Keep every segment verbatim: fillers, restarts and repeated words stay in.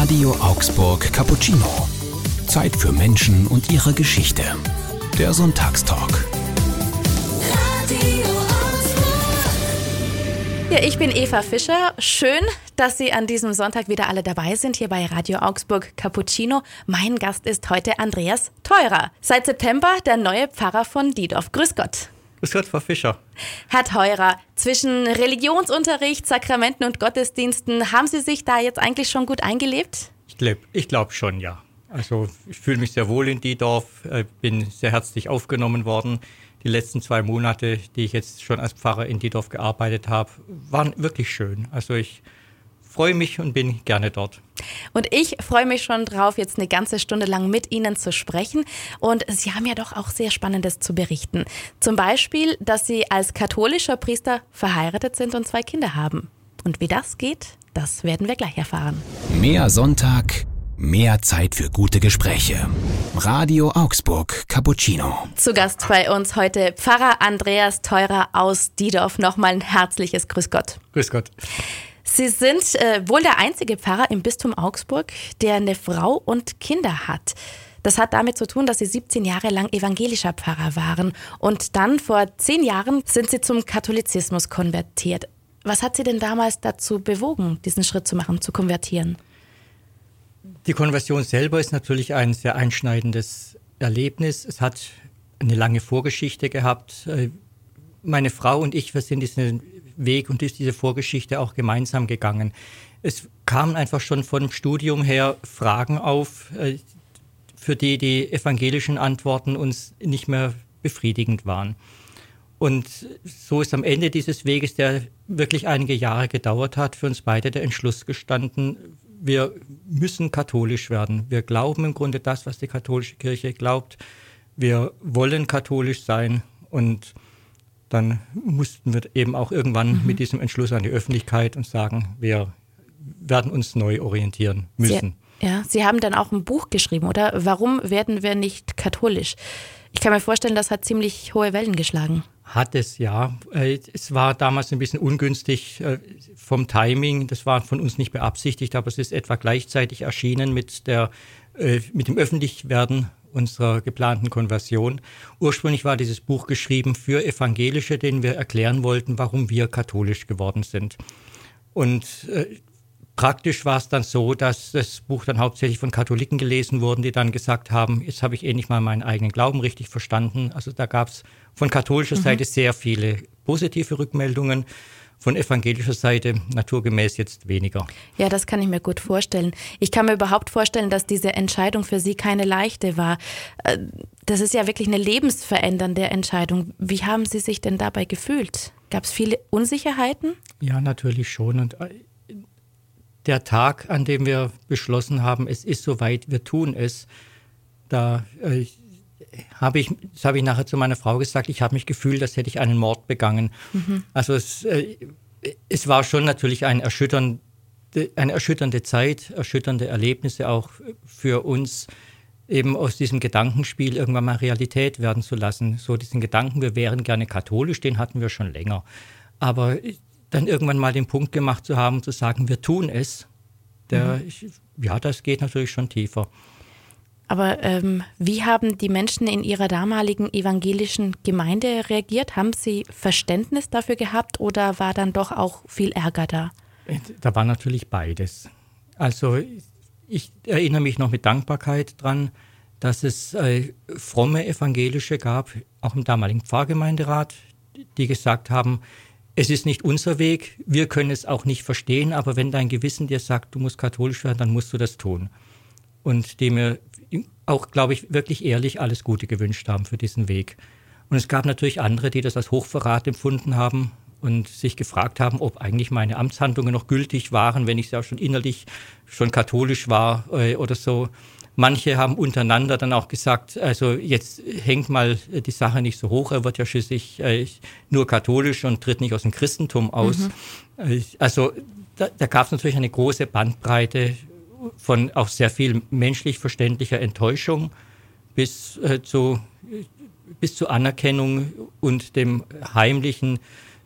Radio Augsburg Cappuccino. Zeit für Menschen und ihre Geschichte. Der Sonntagstalk. Radio Augsburg. Ja, ich bin Eva Fischer. Schön, dass Sie an diesem Sonntag wieder alle dabei sind, hier bei Radio Augsburg Cappuccino. Mein Gast ist heute Andreas Theurer. Seit September der neue Pfarrer von Diedorf. Grüß Gott. Grüß Gott, Frau Fischer. Herr Theurer, zwischen Religionsunterricht, Sakramenten und Gottesdiensten, haben Sie sich da jetzt eigentlich schon gut eingelebt? Ich glaube ich glaub schon, ja. Also ich fühle mich sehr wohl in Diedorf, bin sehr herzlich aufgenommen worden. Die letzten zwei Monate, die ich jetzt schon als Pfarrer in Diedorf gearbeitet habe, waren wirklich schön. Also ich freue mich und bin gerne dort. Und ich freue mich schon drauf, jetzt eine ganze Stunde lang mit Ihnen zu sprechen. Und Sie haben ja doch auch sehr Spannendes zu berichten. Zum Beispiel, dass Sie als katholischer Priester verheiratet sind und zwei Kinder haben. Und wie das geht, das werden wir gleich erfahren. Mehr Sonntag, mehr Zeit für gute Gespräche. Radio Augsburg Cappuccino. Zu Gast bei uns heute Pfarrer Andreas Theurer aus Diedorf. Nochmal ein herzliches Grüß Gott. Grüß Gott. Sie sind äh, wohl der einzige Pfarrer im Bistum Augsburg, der eine Frau und Kinder hat. Das hat damit zu tun, dass Sie siebzehn Jahre lang evangelischer Pfarrer waren. Und dann vor zehn Jahren sind Sie zum Katholizismus konvertiert. Was hat Sie denn damals dazu bewogen, diesen Schritt zu machen, zu konvertieren? Die Konversion selber ist natürlich ein sehr einschneidendes Erlebnis. Es hat eine lange Vorgeschichte gehabt. Meine Frau und ich, wir sind diesen Weg und diese Vorgeschichte auch gemeinsam gegangen. Es kamen einfach schon vom Studium her Fragen auf, für die die evangelischen Antworten uns nicht mehr befriedigend waren. Und so ist am Ende dieses Weges, der wirklich einige Jahre gedauert hat, für uns beide der Entschluss gestanden, wir müssen katholisch werden. Wir glauben im Grunde das, was die katholische Kirche glaubt. Wir wollen katholisch sein und dann mussten wir eben auch irgendwann mhm. mit diesem Entschluss an die Öffentlichkeit und sagen, wir werden uns neu orientieren müssen. Sie, ja, Sie haben dann auch ein Buch geschrieben, oder? Warum werden wir nicht katholisch? Ich kann mir vorstellen, das hat ziemlich hohe Wellen geschlagen. Hat es, ja. Es war damals ein bisschen ungünstig vom Timing. Das war von uns nicht beabsichtigt, aber es ist etwa gleichzeitig erschienen mit, der, mit dem Öffentlichwerden unserer geplanten Konversion. Ursprünglich war dieses Buch geschrieben für Evangelische, denen wir erklären wollten, warum wir katholisch geworden sind. Und äh, praktisch war es dann so, dass das Buch dann hauptsächlich von Katholiken gelesen wurde, die dann gesagt haben, jetzt habe ich endlich mal meinen eigenen Glauben richtig verstanden. Also da gab es von katholischer mhm. Seite sehr viele positive Rückmeldungen. Von evangelischer Seite naturgemäß jetzt weniger. Ja, das kann ich mir gut vorstellen. Ich kann mir überhaupt vorstellen, dass diese Entscheidung für Sie keine leichte war. Das ist ja wirklich eine lebensverändernde Entscheidung. Wie haben Sie sich denn dabei gefühlt? Gab es viele Unsicherheiten? Ja, natürlich schon. Und der Tag, an dem wir beschlossen haben, es ist soweit, wir tun es, da äh, habe ich, das habe ich nachher zu meiner Frau gesagt, ich habe mich gefühlt, als hätte ich einen Mord begangen. Mhm. Also es, äh, es war schon natürlich ein erschütternde, eine erschütternde Zeit, erschütternde Erlebnisse auch für uns, eben aus diesem Gedankenspiel irgendwann mal Realität werden zu lassen. So diesen Gedanken, wir wären gerne katholisch, den hatten wir schon länger. Aber dann irgendwann mal den Punkt gemacht zu haben, zu sagen, wir tun es, der, mhm. ja, das geht natürlich schon tiefer. Aber ähm, wie haben die Menschen in ihrer damaligen evangelischen Gemeinde reagiert? Haben sie Verständnis dafür gehabt oder war dann doch auch viel Ärger da? Da war natürlich beides. Also ich erinnere mich noch mit Dankbarkeit dran, dass es äh, fromme Evangelische gab, auch im damaligen Pfarrgemeinderat, die gesagt haben, es ist nicht unser Weg, wir können es auch nicht verstehen, aber wenn dein Gewissen dir sagt, du musst katholisch werden, dann musst du das tun. Und die mir auch, glaube ich, wirklich ehrlich alles Gute gewünscht haben für diesen Weg. Und es gab natürlich andere, die das als Hochverrat empfunden haben und sich gefragt haben, ob eigentlich meine Amtshandlungen noch gültig waren, wenn ich ja schon innerlich schon katholisch war äh, oder so. Manche haben untereinander dann auch gesagt, also jetzt hängt mal die Sache nicht so hoch, er wird ja schließlich äh, nur katholisch und tritt nicht aus dem Christentum aus. Mhm. Äh, also da, da gab es natürlich eine große Bandbreite von auch sehr viel menschlich verständlicher Enttäuschung bis, äh, zu, bis zur Anerkennung und dem heimlichen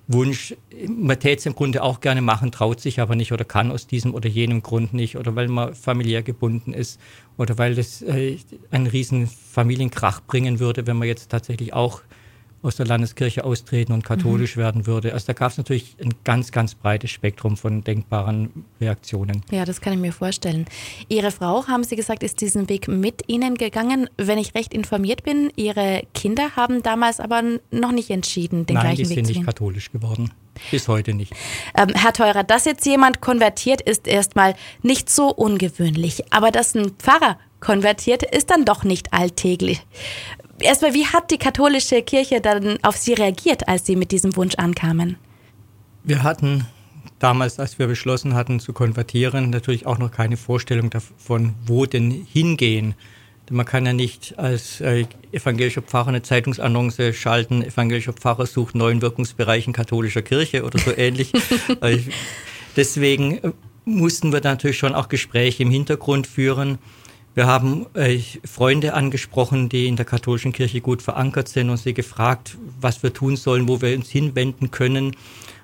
Wunsch, man täte es im Grunde auch gerne machen, traut sich aber nicht oder kann aus diesem oder jenem Grund nicht oder weil man familiär gebunden ist oder weil das äh, einen riesen Familienkrach bringen würde, wenn man jetzt tatsächlich auch aus der Landeskirche austreten und katholisch mhm. werden würde. Also da gab es natürlich ein ganz, ganz breites Spektrum von denkbaren Reaktionen. Ja, das kann ich mir vorstellen. Ihre Frau, haben Sie gesagt, ist diesen Weg mit Ihnen gegangen. Wenn ich recht informiert bin, Ihre Kinder haben damals aber noch nicht entschieden, den Nein, gleichen Weg zu gehen. Nein, die sind nicht katholisch geworden. Bis heute nicht. Ähm, Herr Theurer, dass jetzt jemand konvertiert, ist erstmal nicht so ungewöhnlich. Aber dass ein Pfarrer konvertiert, ist dann doch nicht alltäglich. Erstmal, wie hat die katholische Kirche dann auf Sie reagiert, als Sie mit diesem Wunsch ankamen? Wir hatten damals, als wir beschlossen hatten zu konvertieren, natürlich auch noch keine Vorstellung davon, wo denn hingehen. Denn man kann ja nicht als äh, evangelischer Pfarrer eine Zeitungsannonce schalten, evangelischer Pfarrer sucht neuen Wirkungsbereich in katholischer Kirche oder so ähnlich. äh, deswegen äh, mussten wir natürlich schon auch Gespräche im Hintergrund führen. Wir haben äh, Freunde angesprochen, die in der katholischen Kirche gut verankert sind und sie gefragt, was wir tun sollen, wo wir uns hinwenden können.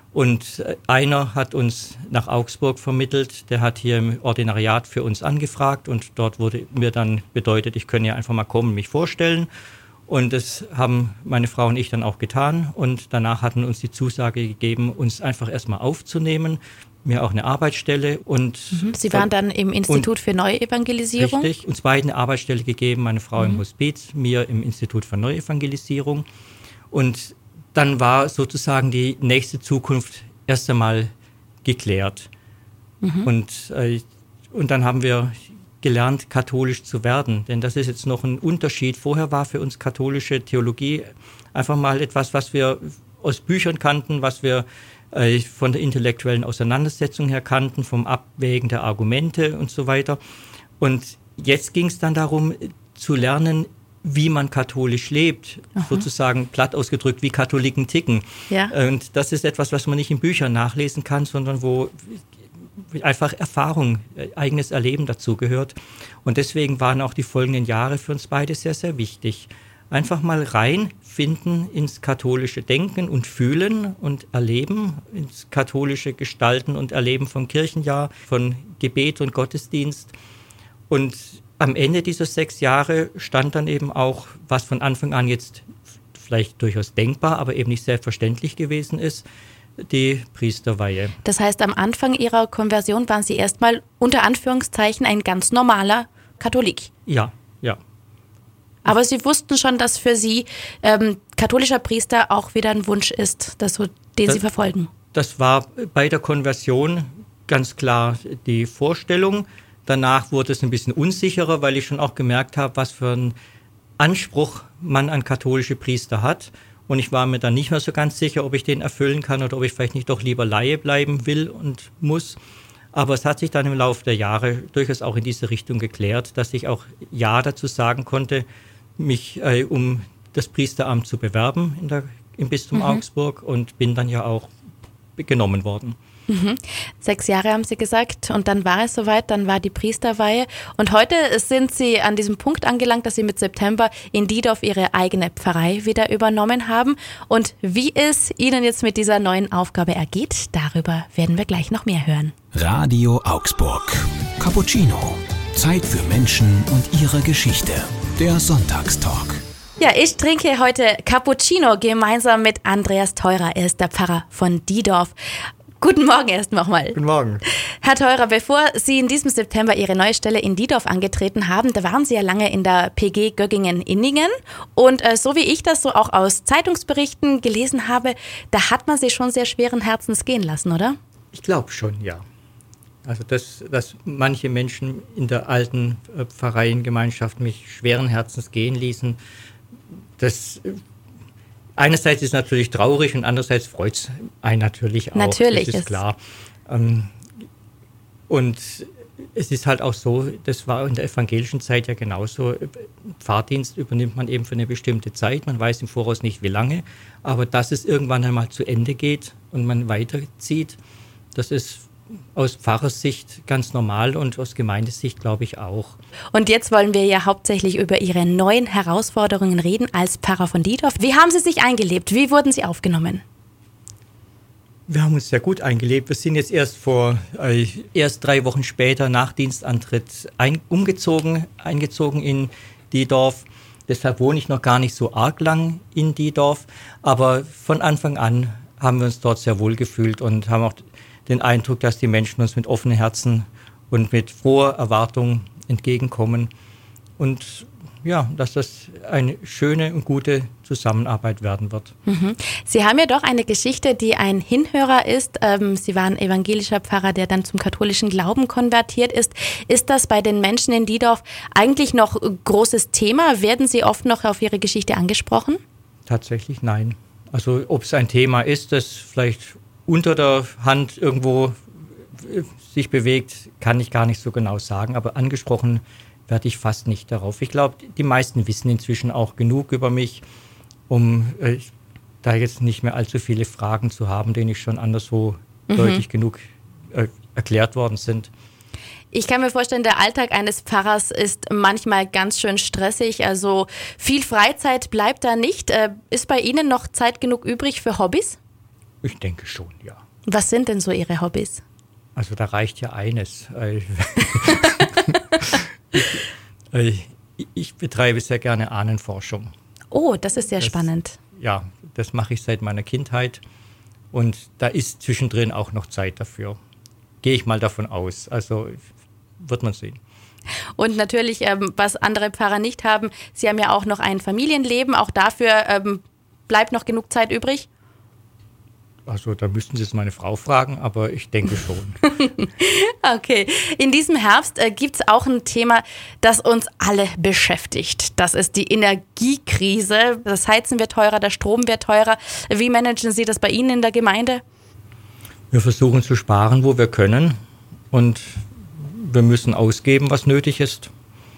Und äh, einer hat uns nach Augsburg vermittelt, der hat hier im Ordinariat für uns angefragt und dort wurde mir dann bedeutet, ich könne ja einfach mal kommen, mich vorstellen. Und das haben meine Frau und ich dann auch getan und danach hatten uns die Zusage gegeben, uns einfach erstmal aufzunehmen. Mir auch eine Arbeitsstelle und... Mhm. Sie waren dann im Institut für Neuevangelisierung? Richtig, uns beiden eine Arbeitsstelle gegeben, meine Frau mhm. im Hospiz, mir im Institut für Neuevangelisierung. Und dann war sozusagen die nächste Zukunft erst einmal geklärt. Mhm. Und, äh, und dann haben wir gelernt, katholisch zu werden. Denn das ist jetzt noch ein Unterschied. Vorher war für uns katholische Theologie einfach mal etwas, was wir aus Büchern kannten, was wir von der intellektuellen Auseinandersetzung her kannten, vom Abwägen der Argumente und so weiter. Und jetzt ging es dann darum, zu lernen, wie man katholisch lebt, Aha. sozusagen platt ausgedrückt, wie Katholiken ticken. Ja. Und das ist etwas, was man nicht in Büchern nachlesen kann, sondern wo einfach Erfahrung, eigenes Erleben dazugehört. Und deswegen waren auch die folgenden Jahre für uns beide sehr, sehr wichtig. Einfach mal reinfinden ins katholische Denken und Fühlen und Erleben, ins katholische Gestalten und Erleben vom Kirchenjahr, von Gebet und Gottesdienst. Und am Ende dieser sechs Jahre stand dann eben auch, was von Anfang an jetzt vielleicht durchaus denkbar, aber eben nicht selbstverständlich gewesen ist, die Priesterweihe. Das heißt, am Anfang Ihrer Konversion waren Sie erstmal unter Anführungszeichen ein ganz normaler Katholik? Ja, ja. Aber Sie wussten schon, dass für Sie ähm, katholischer Priester auch wieder ein Wunsch ist, das, den das, Sie verfolgen. Das war bei der Konversion ganz klar die Vorstellung. Danach wurde es ein bisschen unsicherer, weil ich schon auch gemerkt habe, was für einen Anspruch man an katholische Priester hat. Und ich war mir dann nicht mehr so ganz sicher, ob ich den erfüllen kann oder ob ich vielleicht nicht doch lieber Laie bleiben will und muss. Aber es hat sich dann im Laufe der Jahre durchaus auch in diese Richtung geklärt, dass ich auch Ja dazu sagen konnte, mich äh, um das Priesteramt zu bewerben in der, im Bistum mhm. Augsburg und bin dann ja auch genommen worden. Mhm. Sechs Jahre haben Sie gesagt und dann war es soweit, dann war die Priesterweihe und heute sind Sie an diesem Punkt angelangt, dass Sie mit September in Diedorf Ihre eigene Pfarrei wieder übernommen haben und wie es Ihnen jetzt mit dieser neuen Aufgabe ergeht, darüber werden wir gleich noch mehr hören. Radio Augsburg. Cappuccino. Zeit für Menschen und ihre Geschichte. Der Sonntagstalk. Ja, ich trinke heute Cappuccino gemeinsam mit Andreas Theurer. Er ist der Pfarrer von Diedorf. Guten Morgen erst nochmal. Guten Morgen. Herr Theurer, bevor Sie in diesem September Ihre neue Stelle in Diedorf angetreten haben, da waren Sie ja lange in der P G Göggingen-Inningen. Und äh, so wie ich das so auch aus Zeitungsberichten gelesen habe, da hat man Sie schon sehr schweren Herzens gehen lassen, oder? Ich glaube schon, ja. Also dass, dass manche Menschen in der alten äh, Pfarreiengemeinschaft mich schweren Herzens gehen ließen, das äh, einerseits ist es natürlich traurig und andererseits freut es einen natürlich auch. Natürlich. Das ist klar. Ähm, und es ist halt auch so, das war in der evangelischen Zeit ja genauso, Pfarrdienst übernimmt man eben für eine bestimmte Zeit, man weiß im Voraus nicht wie lange, aber dass es irgendwann einmal zu Ende geht und man weiterzieht, das ist aus Pfarrersicht ganz normal und aus Gemeindesicht glaube ich auch. Und jetzt wollen wir ja hauptsächlich über Ihre neuen Herausforderungen reden als Pfarrer von Diedorf. Wie haben Sie sich eingelebt? Wie wurden Sie aufgenommen? Wir haben uns sehr gut eingelebt. Wir sind jetzt erst vor, äh, erst drei Wochen später nach Dienstantritt ein, umgezogen, eingezogen in Diedorf. Deshalb wohne ich noch gar nicht so arg lang in Diedorf. Aber von Anfang an haben wir uns dort sehr wohl gefühlt und haben auch den Eindruck, dass die Menschen uns mit offenen Herzen und mit froher Erwartung entgegenkommen. Und ja, dass das eine schöne und gute Zusammenarbeit werden wird. Mhm. Sie haben ja doch eine Geschichte, die ein Hinhörer ist. Ähm, Sie waren evangelischer Pfarrer, der dann zum katholischen Glauben konvertiert ist. Ist das bei den Menschen in Diedorf eigentlich noch ein großes Thema? Werden Sie oft noch auf Ihre Geschichte angesprochen? Tatsächlich nein. Also ob es ein Thema ist, das vielleicht unter der Hand irgendwo sich bewegt, kann ich gar nicht so genau sagen. Aber angesprochen werde ich fast nicht darauf. Ich glaube, die meisten wissen inzwischen auch genug über mich, um äh, da jetzt nicht mehr allzu viele Fragen zu haben, denen ich schon anderswo mhm. deutlich genug äh, erklärt worden sind. Ich kann mir vorstellen, der Alltag eines Pfarrers ist manchmal ganz schön stressig. Also viel Freizeit bleibt da nicht. Äh, ist bei Ihnen noch Zeit genug übrig für Hobbys? Ich denke schon, ja. Was sind denn so Ihre Hobbys? Also da reicht ja eines. Ich, ich betreibe sehr gerne Ahnenforschung. Oh, das ist sehr das, spannend. Ja, das mache ich seit meiner Kindheit und da ist zwischendrin auch noch Zeit dafür. Gehe ich mal davon aus, also wird man sehen. Und natürlich, ähm, was andere Pfarrer nicht haben, Sie haben ja auch noch ein Familienleben, auch dafür ähm, bleibt noch genug Zeit übrig? Also da müssten Sie jetzt meine Frau fragen, aber ich denke schon. Okay, in diesem Herbst äh, gibt es auch ein Thema, das uns alle beschäftigt. Das ist die Energiekrise. Das Heizen wird teurer, der Strom wird teurer. Wie managen Sie das bei Ihnen in der Gemeinde? Wir versuchen zu sparen, wo wir können. Und wir müssen ausgeben, was nötig ist.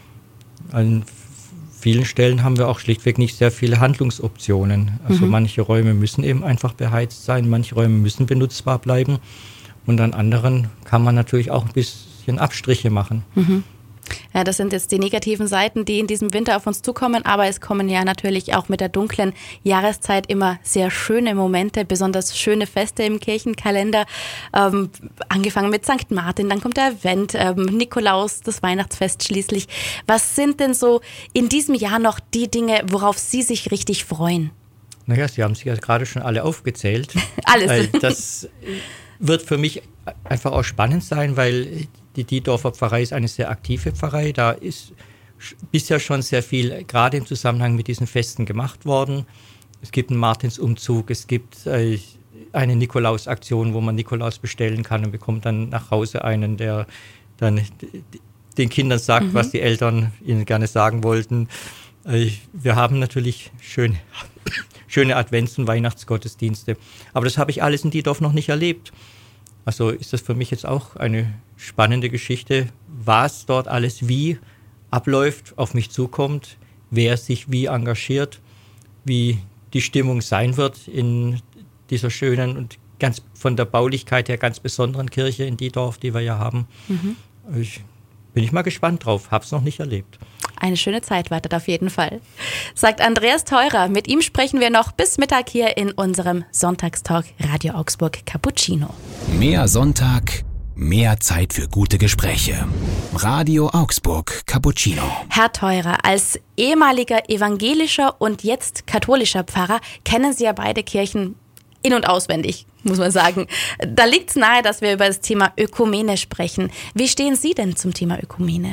An vielen Stellen haben wir auch schlichtweg nicht sehr viele Handlungsoptionen. Also mhm. manche Räume müssen eben einfach beheizt sein, manche Räume müssen benutzbar bleiben und an anderen kann man natürlich auch ein bisschen Abstriche machen. Mhm. Ja, das sind jetzt die negativen Seiten, die in diesem Winter auf uns zukommen, aber es kommen ja natürlich auch mit der dunklen Jahreszeit immer sehr schöne Momente, besonders schöne Feste im Kirchenkalender, ähm, angefangen mit Sankt Martin, dann kommt der Advent, ähm, Nikolaus, das Weihnachtsfest schließlich. Was sind denn so in diesem Jahr noch die Dinge, worauf Sie sich richtig freuen? Naja, Sie haben sich ja gerade schon alle aufgezählt. Alles. Das wird für mich einfach auch spannend sein, weil die Diedorfer Pfarrei ist eine sehr aktive Pfarrei. Da ist bisher schon sehr viel, gerade im Zusammenhang mit diesen Festen, gemacht worden. Es gibt einen Martinsumzug, es gibt äh, eine Nikolaus-Aktion, wo man Nikolaus bestellen kann und bekommt dann nach Hause einen, der dann den Kindern sagt, mhm. was die Eltern ihnen gerne sagen wollten. Äh, wir haben natürlich schön, schöne Advents- und Weihnachtsgottesdienste. Aber das habe ich alles in Diedorf noch nicht erlebt. Also ist das für mich jetzt auch eine spannende Geschichte, was dort alles wie abläuft, auf mich zukommt, wer sich wie engagiert, wie die Stimmung sein wird in dieser schönen und ganz von der Baulichkeit her ganz besonderen Kirche in Diedorf, die wir ja haben. Mhm. Ich, bin ich mal gespannt drauf, habe es noch nicht erlebt. Eine schöne Zeit wartet auf jeden Fall, sagt Andreas Theurer. Mit ihm sprechen wir noch bis Mittag hier in unserem Sonntagstalk Radio Augsburg Cappuccino. Mehr Sonntag, mehr Zeit für gute Gespräche. Radio Augsburg Cappuccino. Herr Theurer, als ehemaliger evangelischer und jetzt katholischer Pfarrer kennen Sie ja beide Kirchen in- und auswendig, muss man sagen. Da liegt es nahe, dass wir über das Thema Ökumene sprechen. Wie stehen Sie denn zum Thema Ökumene?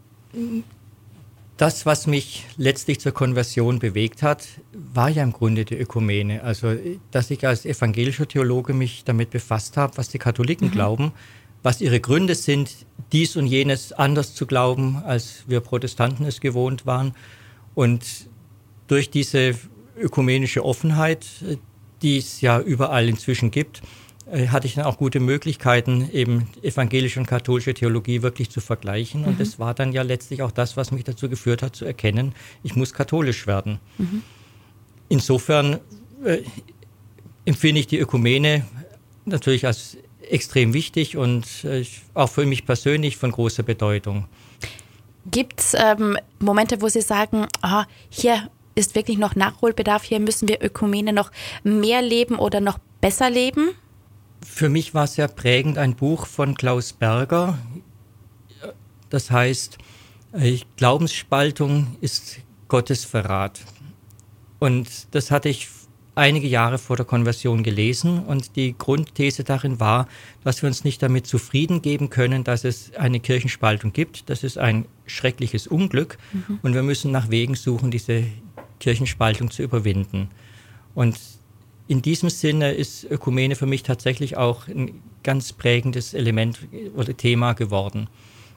Das, was mich letztlich zur Konversion bewegt hat, war ja im Grunde die Ökumene. Also, dass ich als evangelischer Theologe mich damit befasst habe, was die Katholiken mhm. glauben, was ihre Gründe sind, dies und jenes anders zu glauben, als wir Protestanten es gewohnt waren. Und durch diese ökumenische Offenheit, die es ja überall inzwischen gibt, hatte ich dann auch gute Möglichkeiten, eben evangelische und katholische Theologie wirklich zu vergleichen. Und mhm. das war dann ja letztlich auch das, was mich dazu geführt hat, zu erkennen, ich muss katholisch werden. Mhm. Insofern äh, empfinde ich die Ökumene natürlich als extrem wichtig und äh, auch für mich persönlich von großer Bedeutung. Gibt es ähm, Momente, wo Sie sagen, oh, hier ist wirklich noch Nachholbedarf, hier müssen wir Ökumene noch mehr leben oder noch besser leben? Für mich war sehr prägend ein Buch von Klaus Berger. Das heißt, Glaubensspaltung ist Gottes Verrat. Und das hatte ich einige Jahre vor der Konversion gelesen und die Grundthese darin war, dass wir uns nicht damit zufrieden geben können, dass es eine Kirchenspaltung gibt. Das ist ein schreckliches Unglück mhm. und wir müssen nach Wegen suchen, diese Kirchenspaltung zu überwinden. Und in diesem Sinne ist Ökumene für mich tatsächlich auch ein ganz prägendes Element oder Thema geworden.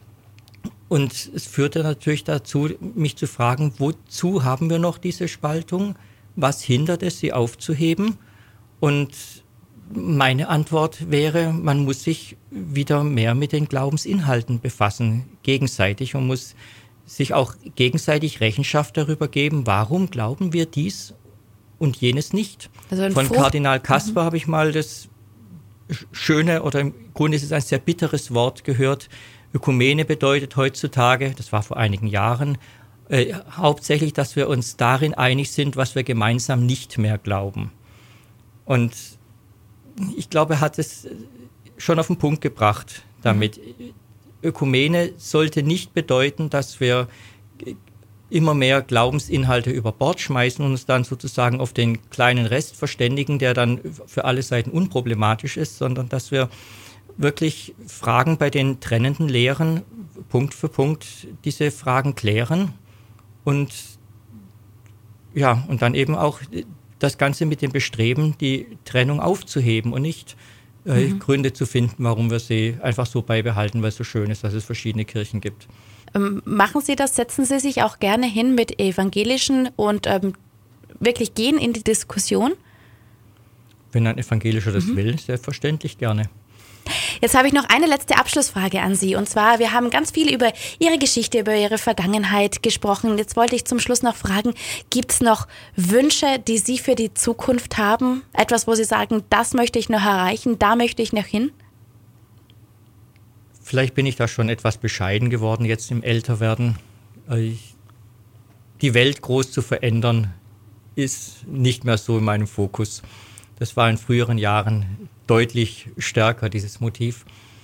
Und es führte natürlich dazu, mich zu fragen, wozu haben wir noch diese Spaltung? Was hindert es, sie aufzuheben? Und meine Antwort wäre, man muss sich wieder mehr mit den Glaubensinhalten befassen, gegenseitig, und muss sich auch gegenseitig Rechenschaft darüber geben, warum glauben wir dies und jenes nicht. Also von Frucht- Kardinal Kasper mhm. habe ich mal das schöne, oder im Grunde ist es ein sehr bitteres Wort gehört, Ökumene bedeutet heutzutage, das war vor einigen Jahren, Äh, hauptsächlich, dass wir uns darin einig sind, was wir gemeinsam nicht mehr glauben. Und ich glaube, er hat es schon auf den Punkt gebracht damit. Mhm. Ökumene sollte nicht bedeuten, dass wir immer mehr Glaubensinhalte über Bord schmeißen und uns dann sozusagen auf den kleinen Rest verständigen, der dann für alle Seiten unproblematisch ist, sondern dass wir wirklich Fragen bei den trennenden Lehren Punkt für Punkt diese Fragen klären. Und ja, und dann eben auch das Ganze mit dem Bestreben, die Trennung aufzuheben und nicht äh, mhm. Gründe zu finden, warum wir sie einfach so beibehalten, weil es so schön ist, dass es verschiedene Kirchen gibt. Ähm, machen Sie das, setzen Sie sich auch gerne hin mit Evangelischen und ähm, wirklich gehen in die Diskussion? Wenn ein Evangelischer das mhm. will, selbstverständlich gerne. Jetzt habe ich noch eine letzte Abschlussfrage an Sie. Und zwar, wir haben ganz viel über Ihre Geschichte, über Ihre Vergangenheit gesprochen. Jetzt wollte ich zum Schluss noch fragen, gibt es noch Wünsche, die Sie für die Zukunft haben? Etwas, wo Sie sagen, das möchte ich noch erreichen, da möchte ich noch hin? Vielleicht bin ich da schon etwas bescheiden geworden jetzt im Älterwerden. Die Welt groß zu verändern, ist nicht mehr so in meinem Fokus. Das war in früheren Jahren deutlich stärker, dieses Motiv.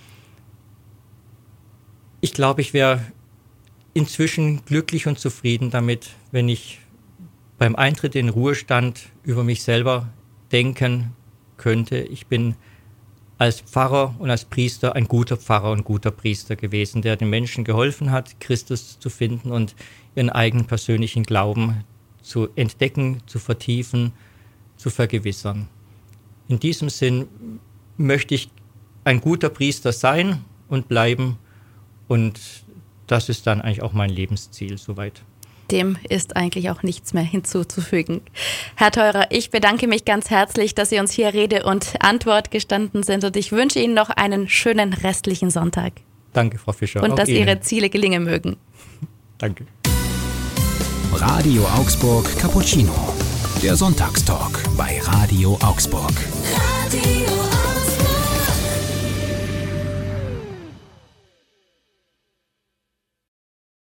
Ich glaube, ich wäre inzwischen glücklich und zufrieden damit, wenn ich beim Eintritt in den Ruhestand über mich selber denken könnte. Ich bin als Pfarrer und als Priester ein guter Pfarrer und guter Priester gewesen, der den Menschen geholfen hat, Christus zu finden und ihren eigenen persönlichen Glauben zu entdecken, zu vertiefen, zu vergewissern. In diesem Sinn möchte ich ein guter Priester sein und bleiben, und das ist dann eigentlich auch mein Lebensziel soweit. Dem ist eigentlich auch nichts mehr hinzuzufügen. Herr Theurer, ich bedanke mich ganz herzlich, dass Sie uns hier Rede und Antwort gestanden sind, und ich wünsche Ihnen noch einen schönen restlichen Sonntag. Danke, Frau Fischer. Und auch dass Ihnen. Ihre Ziele gelingen mögen. Danke. Radio Augsburg Cappuccino. Der Sonntagstalk bei Radio Augsburg. Radio